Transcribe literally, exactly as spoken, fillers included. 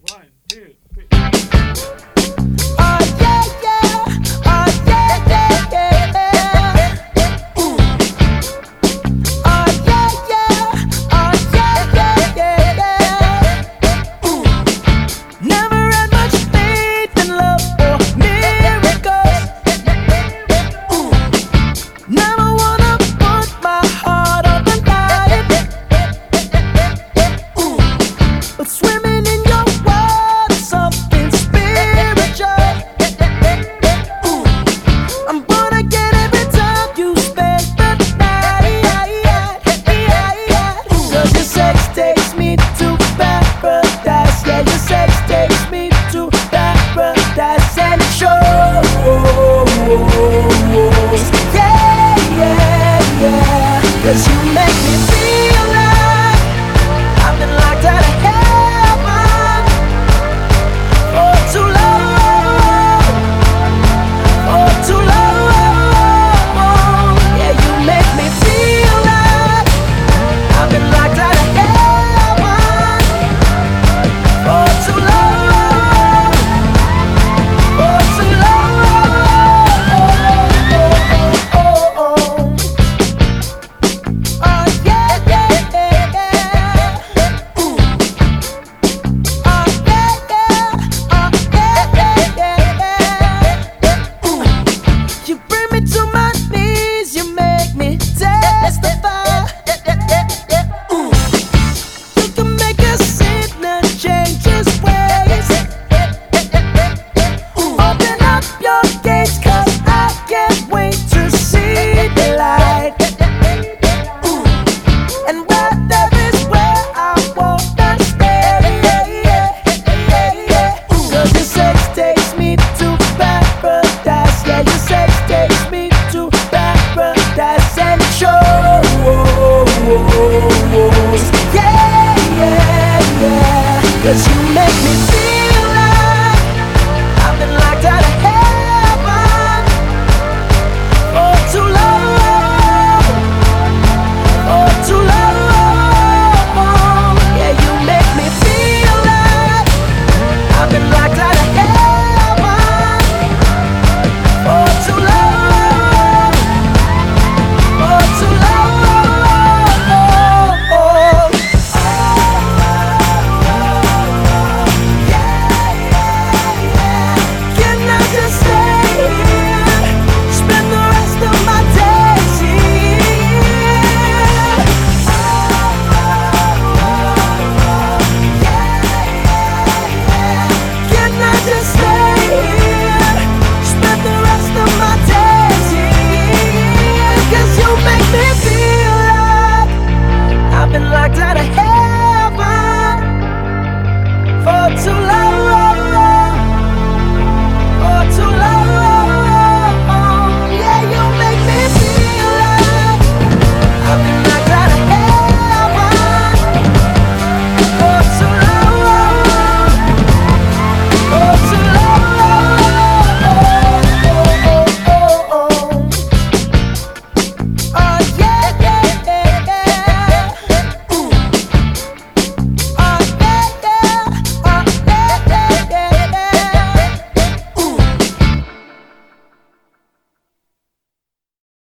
One, two, three. Oh yeah, yeah. Oh yeah, yeah, yeah. Ooh. Oh yeah, yeah. Oh yeah, yeah, yeah, yeah. Ooh. Never had much faith in love or miracles. Ooh. Never wanna put my heart on the line. Ooh. But swimming in your world is something spiritual. Ooh. I'm gonna get every time you spend the night. Cause your sex takes me to paradise. Yeah, your sex takes me to paradise. And it shows. Yeah, yeah, yeah. Cause you make me feel like I've been locked out of heaven for too long, for too long. Yeah, you make me feel like I've been locked out of heaven for too long, for too long. Oh yeah, yeah, yeah, yeah. Ooh. Oh yeah, yeah. Oh yeah, yeah, yeah, yeah. Ooh. You bring me to my knees, you make me testify. Ooh. You can make a sinner change his ways. Ooh. Open up your gates, cause I can't wait to see the light. Ooh. And where there is where I wanna stay. Ooh. Cause your sex takes me to paradise. Yeah, your sex takes me to paradise. And it shows. Yeah, yeah, yeah. Cause you make me feel like I've been locked out of heaven for too long, for too long. Yeah, you make me feel like I've been locked out of heaven for too long, for too long. Can I just stay here, spend the rest of my days here? Can I just stay here, spend the rest of my days here? 'Cause you make me feel like I've been locked out of hell.